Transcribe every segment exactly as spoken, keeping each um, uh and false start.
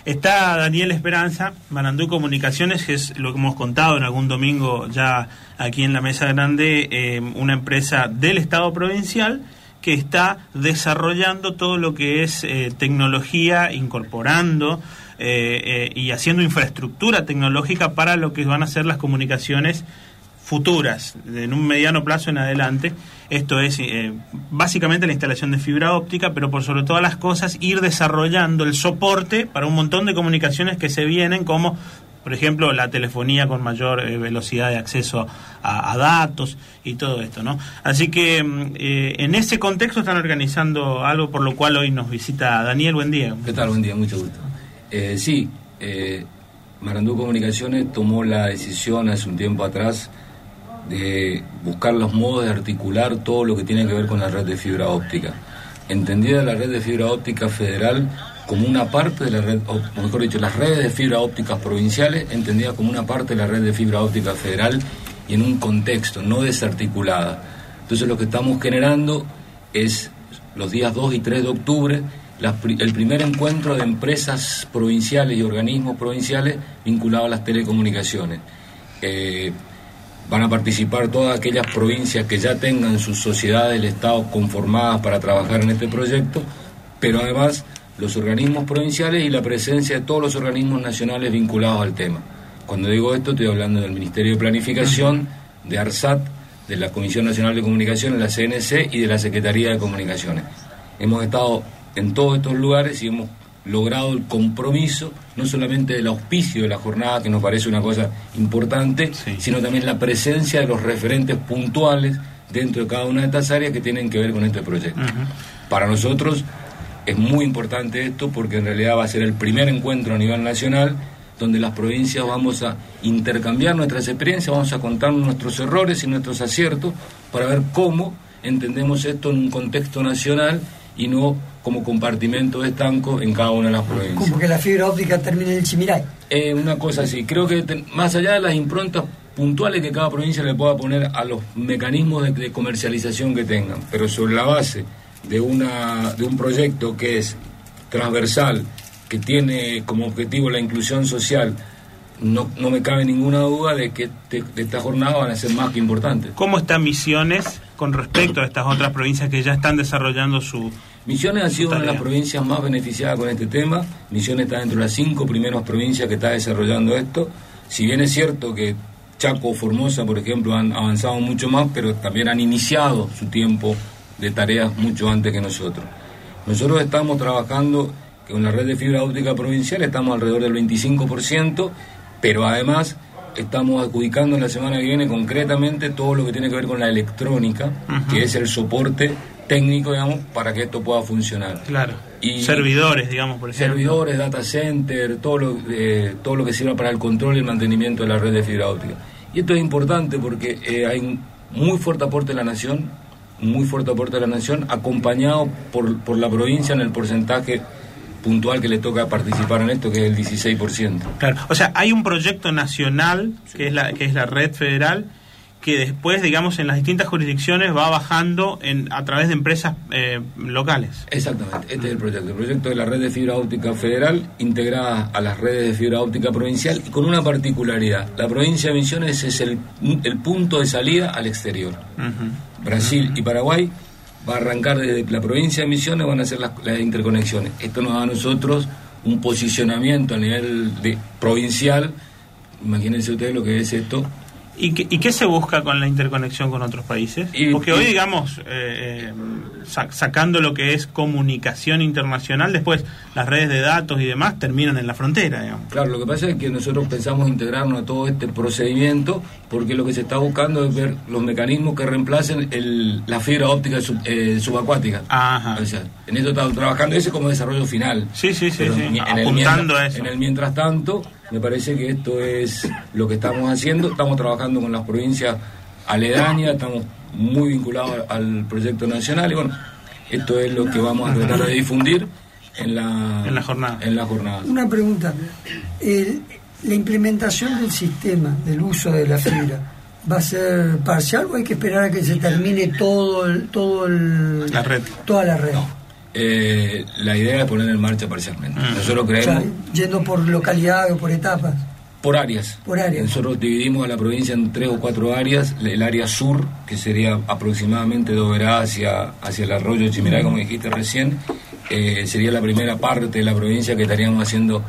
Está Daniel Esperanza, Marandú Comunicaciones, que es lo que hemos contado en algún domingo ya aquí en la Mesa Grande, eh, una empresa del Estado provincial que está desarrollando todo lo que es eh, tecnología, incorporando eh, eh, y haciendo infraestructura tecnológica para lo que van a ser las comunicaciones futuras, en un mediano plazo en adelante. Esto es eh, básicamente la instalación de fibra óptica, pero por sobre todas las cosas ir desarrollando el soporte para un montón de comunicaciones que se vienen, como por ejemplo la telefonía con mayor eh, velocidad de acceso a, a datos y todo esto, ¿no? Así que eh, en ese contexto están organizando algo por lo cual hoy nos visita Daniel. Buen día. ¿Qué tal? Buen día, mucho gusto. Eh, sí, eh, Marandú Comunicaciones tomó la decisión hace un tiempo atrás de buscar los modos de articular todo lo que tiene que ver con la red de fibra óptica. Entendida la red de fibra óptica federal como una parte de la red, o mejor dicho, las redes de fibra ópticas provinciales, entendida como una parte de la red de fibra óptica federal y en un contexto, no desarticulada. Entonces lo que estamos generando es los días dos y tres de octubre, la, el primer encuentro de empresas provinciales y organismos provinciales vinculados a las telecomunicaciones. Eh, Van a participar todas aquellas provincias que ya tengan sus sociedades del Estado conformadas para trabajar en este proyecto, pero además los organismos provinciales y la presencia de todos los organismos nacionales vinculados al tema. Cuando digo esto estoy hablando del Ministerio de Planificación, de ARSAT, de la Comisión Nacional de Comunicaciones, la C N C y de la Secretaría de Comunicaciones. Hemos estado en todos estos lugares y hemos logrado el compromiso, no solamente del auspicio de la jornada, que nos parece una cosa importante, sí, sino también la presencia de los referentes puntuales dentro de cada una de estas áreas que tienen que ver con este proyecto. Uh-huh. Para nosotros es muy importante esto porque en realidad va a ser el primer encuentro a nivel nacional donde las provincias vamos a intercambiar nuestras experiencias, vamos a contar nuestros errores y nuestros aciertos para ver cómo entendemos esto en un contexto nacional y no como compartimento de estancos en cada una de las provincias. Como que la fibra óptica termine en el Chimiray. Eh, una cosa así, creo que te, más allá de las improntas puntuales que cada provincia le pueda poner a los mecanismos de, de comercialización que tengan, pero sobre la base de, una, de un proyecto que es transversal, que tiene como objetivo la inclusión social, no, no me cabe ninguna duda de que de, de esta jornada van a ser más que importantes. ¿Cómo está Misiones con respecto a estas otras provincias que ya están desarrollando su... Misiones ha sido una de las provincias más beneficiadas con este tema. Misiones está dentro de las cinco primeras provincias que está desarrollando esto. Si bien es cierto que Chaco o Formosa, por ejemplo, han avanzado mucho más, pero también han iniciado su tiempo de tareas mucho antes que nosotros. Nosotros estamos trabajando con la red de fibra óptica provincial, estamos alrededor del veinticinco por ciento, pero además estamos adjudicando en la semana que viene concretamente todo lo que tiene que ver con la electrónica, uh-huh, que es el soporte técnico, digamos, para que esto pueda funcionar. Claro. Y servidores, digamos, por ejemplo. Servidores, data center, todo lo, eh, todo lo que sirva para el control y el mantenimiento de la red de fibra óptica. Y esto es importante porque eh, hay un muy fuerte aporte de la nación, muy fuerte aporte de la nación, acompañado por, por la provincia en el porcentaje puntual que le toca participar en esto, que es el dieciséis por ciento. Claro, o sea, hay un proyecto nacional, sí, que es la que es la red federal, que después, digamos, en las distintas jurisdicciones va bajando en a través de empresas eh, locales. Exactamente, este es el proyecto. El proyecto de la red de fibra óptica federal integrada a las redes de fibra óptica provincial y con una particularidad. La provincia de Misiones es el, el punto de salida al exterior. Uh-huh. Brasil uh-huh. y Paraguay va a arrancar desde la provincia de Misiones, van a hacer las, las interconexiones. Esto nos da a nosotros un posicionamiento a nivel de, provincial. Imagínense ustedes lo que es esto. ¿Y qué, ¿Y qué se busca con la interconexión con otros países? Y, Porque y, hoy, digamos, eh, sac- sacando lo que es comunicación internacional, después las redes de datos y demás terminan en la frontera, digamos. Claro, lo que pasa es que nosotros pensamos integrarnos a todo este procedimiento porque lo que se está buscando es ver los mecanismos que reemplacen el, la fibra óptica sub, eh, subacuática. Ajá. O sea, en eso estamos trabajando, ese como desarrollo final. Sí, sí, sí, sí. En, en apuntando el mientras, a eso. En el mientras tanto, me parece que esto es lo que estamos haciendo. Estamos trabajando con las provincias aledañas, estamos muy vinculados al proyecto nacional y bueno, esto es lo que vamos a tratar de difundir en la, en la jornada. En la jornada. Una pregunta, el, la implementación del sistema, del uso de la fibra, ¿va a ser parcial o hay que esperar a que se termine todo el, todo el, la red? Toda la red. No. eh, la idea es poner en marcha parcialmente. Mm. Nosotros creemos... O sea, yendo por localidad o por etapas. Por áreas. Por áreas. Nosotros dividimos a la provincia en tres o cuatro áreas. El área sur, que sería aproximadamente de Oberá hacia, hacia el arroyo Chimiray, como dijiste recién, eh, sería la primera parte de la provincia que estaríamos haciendo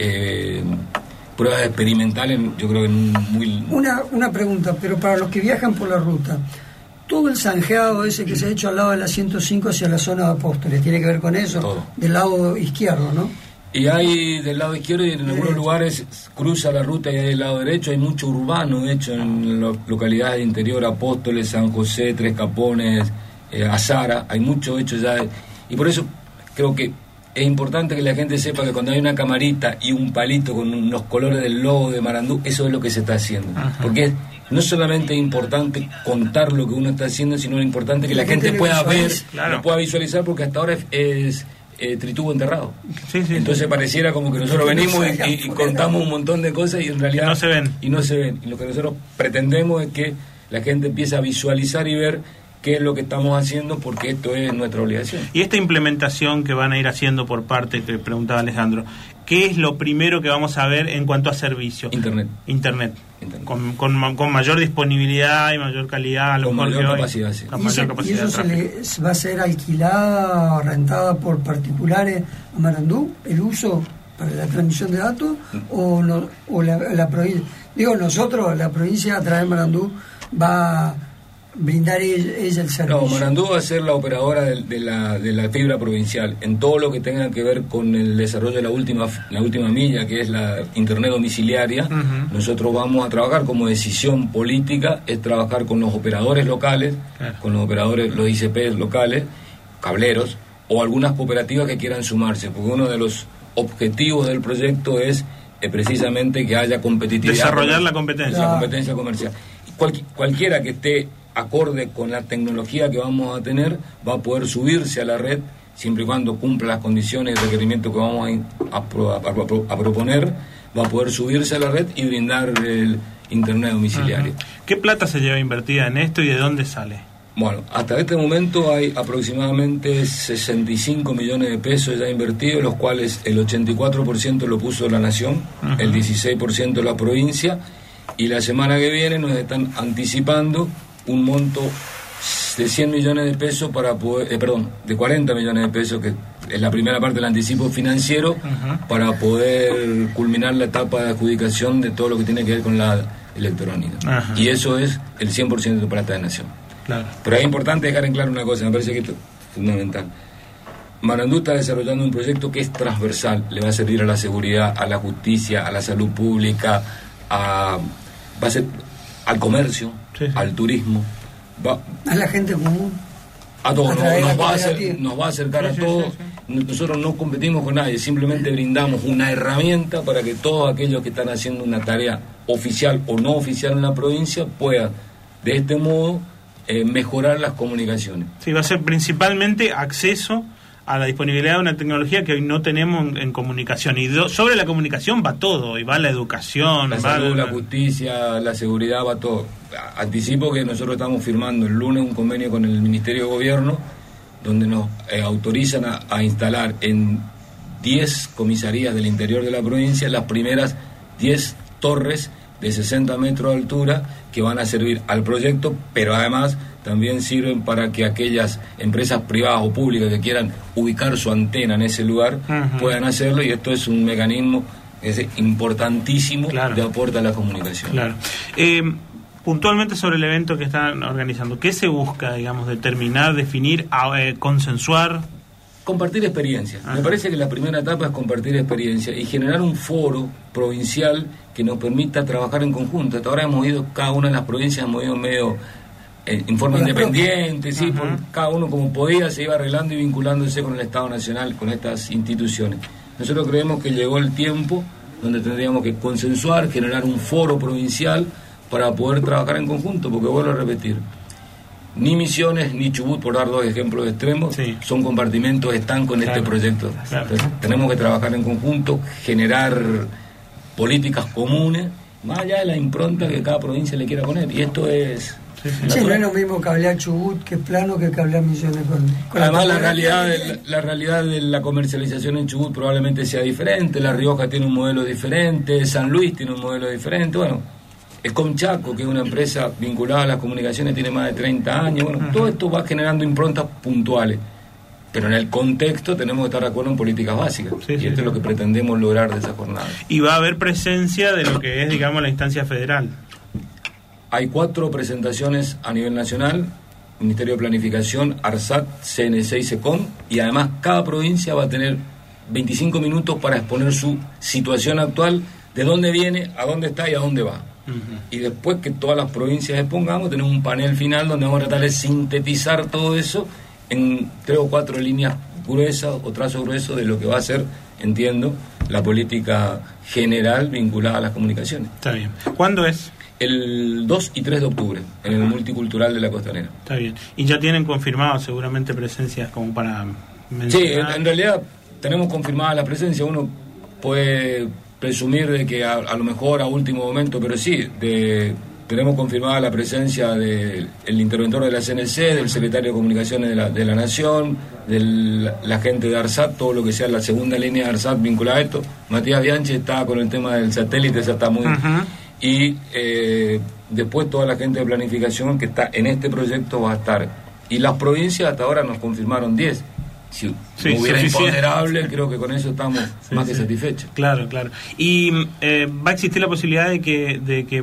eh, pruebas experimentales, yo creo que en un muy... Una, una pregunta, pero para los que viajan por la ruta, todo el zanjeado ese que se ha hecho al lado de la ciento cinco hacia la zona de Apóstoles, ¿tiene que ver con eso? Todo. Del lado izquierdo, ¿no? Y hay del lado izquierdo y en algunos derecho. lugares cruza la ruta y hay del lado derecho, hay mucho urbano hecho en las localidades de interior, Apóstoles, San José, Tres Capones, eh, Azara, hay mucho hecho ya, y por eso creo que es importante que la gente sepa que cuando hay una camarita y un palito con los colores del logo de Marandú, eso es lo que se está haciendo. Ajá. Porque no solamente es importante contar lo que uno está haciendo, sino es importante que la, la gente, gente pueda ver, claro. lo pueda visualizar, porque hasta ahora es... es Eh, tritubo enterrado. Sí, sí, entonces sí. pareciera como que nosotros venimos y, y, y contamos un montón de cosas y en realidad no se ven. Y no se ven. Y lo que nosotros pretendemos es que la gente empiece a visualizar y ver qué es lo que estamos haciendo, porque esto es nuestra obligación. Y esta implementación que van a ir haciendo por parte, que preguntaba Alejandro, ¿qué es lo primero que vamos a ver en cuanto a servicio? Internet. Internet. Internet. Con, con, con mayor disponibilidad y mayor calidad. A lo con mejor mayor que capacidad, hoy, sí. Con ¿Y, mayor eso, capacidad ¿Y eso se le, va a ser alquilada o rentada por particulares a Marandú, el uso para la transmisión de datos? ¿O, no, o la, la provincia? Digo, nosotros, la provincia, a través de Marandú, va a brindar ella, ella el servicio. No, Marandú va a ser la operadora de, de, la, de la fibra provincial en todo lo que tenga que ver con el desarrollo de la última la última milla, que es la internet domiciliaria. Uh-huh. Nosotros vamos a trabajar como decisión política, es trabajar con los operadores locales, claro. con los operadores, los I C P locales, cableros, o algunas cooperativas que quieran sumarse, porque uno de los objetivos del proyecto es eh, precisamente que haya competitividad. Desarrollar la competencia. La competencia comercial. Cual, cualquiera que esté acorde con la tecnología que vamos a tener va a poder subirse a la red siempre y cuando cumpla las condiciones y requerimientos que vamos a, a, a, a proponer, va a poder subirse a la red y brindar el internet domiciliario. Uh-huh. ¿Qué plata se lleva invertida en esto y de dónde sale? Bueno, hasta este momento hay aproximadamente sesenta y cinco millones de pesos ya invertidos, los cuales el ochenta y cuatro por ciento lo puso la Nación, uh-huh. el dieciséis por ciento la provincia, y la semana que viene nos están anticipando un monto de cien millones de pesos para poder, eh, perdón, de cuarenta millones de pesos, que es la primera parte del anticipo financiero, uh-huh. para poder culminar la etapa de adjudicación de todo lo que tiene que ver con la electrónica. Uh-huh. Y eso es el cien por ciento de plata de Nación. Claro. Pero es importante dejar en claro una cosa, me parece que esto es fundamental. Marandú está desarrollando un proyecto que es transversal, le va a servir a la seguridad, a la justicia, a la salud pública, a, va a ser al comercio, sí, sí. al turismo, va, a la gente común, a todos, nos, nos, va a hacer, nos va a acercar sí, a todos. Sí, sí, sí. Nosotros no competimos con nadie, simplemente brindamos una herramienta para que todos aquellos que están haciendo una tarea oficial o no oficial en la provincia puedan de este modo eh, mejorar las comunicaciones. Sí, va a ser principalmente acceso a la disponibilidad de una tecnología que hoy no tenemos en, en comunicación, y do, sobre la comunicación va todo, y va la educación, la va salud, la... la justicia, la seguridad, va todo. Anticipo que nosotros estamos firmando el lunes un convenio con el Ministerio de Gobierno donde nos eh, autorizan a, a instalar en diez comisarías del interior de la provincia las primeras diez torres de sesenta metros de altura que van a servir al proyecto, pero además también sirven para que aquellas empresas privadas o públicas que quieran ubicar su antena en ese lugar uh-huh. puedan hacerlo, y esto es un mecanismo es importantísimo, claro, de aporte a la comunicación. Claro. Eh, puntualmente sobre el evento que están organizando, ¿qué se busca, digamos, determinar, definir, eh, consensuar? Compartir experiencias. Uh-huh. Me parece que la primera etapa es compartir experiencias y generar un foro provincial que nos permita trabajar en conjunto. Hasta ahora hemos ido, cada una de las provincias hemos ido medio eh, en forma independiente, sí, uh-huh. por cada uno como podía, se iba arreglando y vinculándose con el Estado Nacional, con estas instituciones. Nosotros creemos que llegó el tiempo donde tendríamos que consensuar, generar un foro provincial para poder trabajar en conjunto, porque vuelvo a repetir, ni Misiones ni Chubut, por dar dos ejemplos extremos, sí, son compartimentos estancos en claro, este proyecto. Claro. Entonces, tenemos que trabajar en conjunto, generar políticas comunes, más allá de la impronta que cada provincia le quiera poner, y esto es Sí, sí. Sí, no es lo mismo cablear Chubut, que es plano, que cablear Misiones con, con Además, la topografía. realidad, de, la, la realidad de la comercialización en Chubut probablemente sea diferente. La Rioja tiene un modelo diferente, San Luis tiene un modelo diferente. Bueno, Escomchaco, que es una empresa vinculada a las comunicaciones, tiene más de treinta años. Bueno, uh-huh. Todo esto va generando improntas puntuales. Pero en el contexto tenemos que estar de acuerdo en políticas básicas. Sí, y esto sí. es lo que pretendemos lograr de esa jornada. Y va a haber presencia de lo que es, digamos, la instancia federal. Hay cuatro presentaciones a nivel nacional: Ministerio de Planificación, ARSAT, C N C y SECOM, y además cada provincia va a tener veinticinco minutos para exponer su situación actual, de dónde viene, a dónde está y a dónde va. Uh-huh. Y después que todas las provincias expongamos, tenemos un panel final donde vamos a tratar de sintetizar todo eso en tres o cuatro líneas gruesas o trazos gruesos de lo que va a ser, entiendo, la política general vinculada a las comunicaciones. Está bien. ¿Cuándo es? El dos y tres de octubre, en el Multicultural de la Costanera. Está bien. Y ya tienen confirmado seguramente presencias como para mencionar. Sí, en, en realidad tenemos confirmada la presencia. Uno puede presumir de que a, a lo mejor a último momento, pero sí, de... Tenemos confirmada la presencia del interventor de la C N C, del secretario de Comunicaciones de la, de la Nación, de la gente de ARSAT, todo lo que sea la segunda línea de ARSAT vinculada a esto. Matías Bianchi está con el tema del satélite, ya está muy... Uh-huh. Y eh, después toda la gente de planificación que está en este proyecto va a estar. Y las provincias hasta ahora nos confirmaron diez. Si sí, hubiera sí, imponderable, sí. creo que con eso estamos sí, más que sí. satisfechos. Claro, claro. ¿Y eh, va a existir la posibilidad de que de que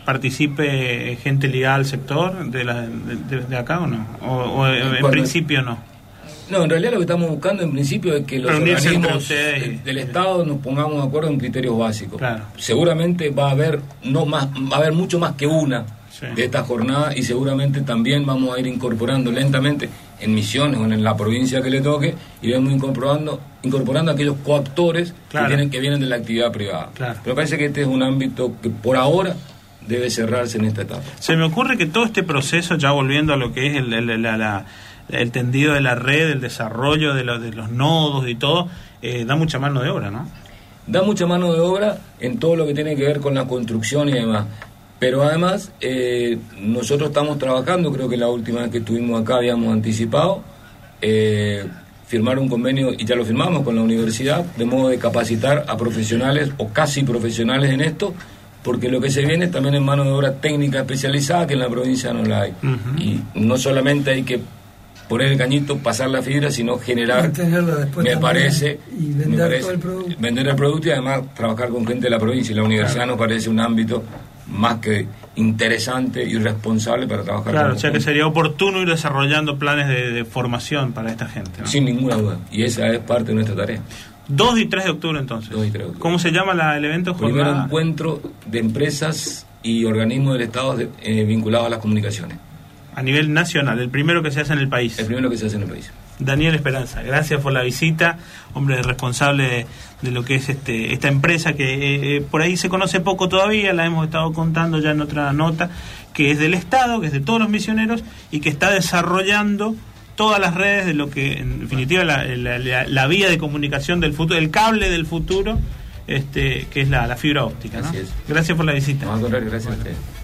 participe gente ligada al sector de, la, de, de acá o no? ¿O, o en Cuando, principio no? No, en realidad lo que estamos buscando en principio es que los Reunirse organismos del, del Estado nos pongamos de acuerdo en criterios básicos. Claro. Seguramente va a haber no más, va a haber mucho más que una sí. de esta jornada, y seguramente también vamos a ir incorporando lentamente en Misiones o en la provincia que le toque, iremos incorporando incorporando a aquellos coactores claro. que, tienen, que vienen de la actividad privada. Claro. Pero parece que este es un ámbito que por ahora debe cerrarse en esta etapa. Se me ocurre que todo este proceso, ya volviendo a lo que es el, el, la, la, el tendido de la red, el desarrollo de, lo, de los nodos y todo, eh, da mucha mano de obra, ¿no? Da mucha mano de obra en todo lo que tiene que ver con la construcción y demás. Pero además, eh, nosotros estamos trabajando, creo que la última vez que estuvimos acá habíamos anticipado, eh, firmar un convenio, y ya lo firmamos con la universidad, de modo de capacitar a profesionales o casi profesionales en esto, porque lo que se viene también es mano de obra técnica especializada, que en la provincia no la hay. Uh-huh. Y no solamente hay que poner el cañito, pasar la fibra, sino generar, me parece, y vender, me parece todo el producto. vender el producto y además trabajar con gente de la provincia. Y la universidad claro. nos parece un ámbito más que interesante y responsable para trabajar. Claro, o sea que sería oportuno ir desarrollando planes de, de formación para esta gente, ¿no? Sin ninguna duda, y esa es parte de nuestra tarea. dos y tres de octubre entonces. dos y tres de octubre. ¿Cómo se llama la, el evento? Primer encuentro de empresas y organismos del Estado de, eh, vinculados a las comunicaciones. A nivel nacional, el primero que se hace en el país. El primero que se hace en el país. Daniel Esperanza, gracias por la visita, hombre responsable de, de lo que es este esta empresa que eh, por ahí se conoce poco todavía, la hemos estado contando ya en otra nota, que es del Estado, que es de todos los misioneros y que está desarrollando todas las redes de lo que en definitiva la, la, la, la vía de comunicación del futuro, el cable del futuro, este que es la, la fibra óptica, ¿no? Así es. Gracias por la visita. No, al contrario, gracias a ustedes.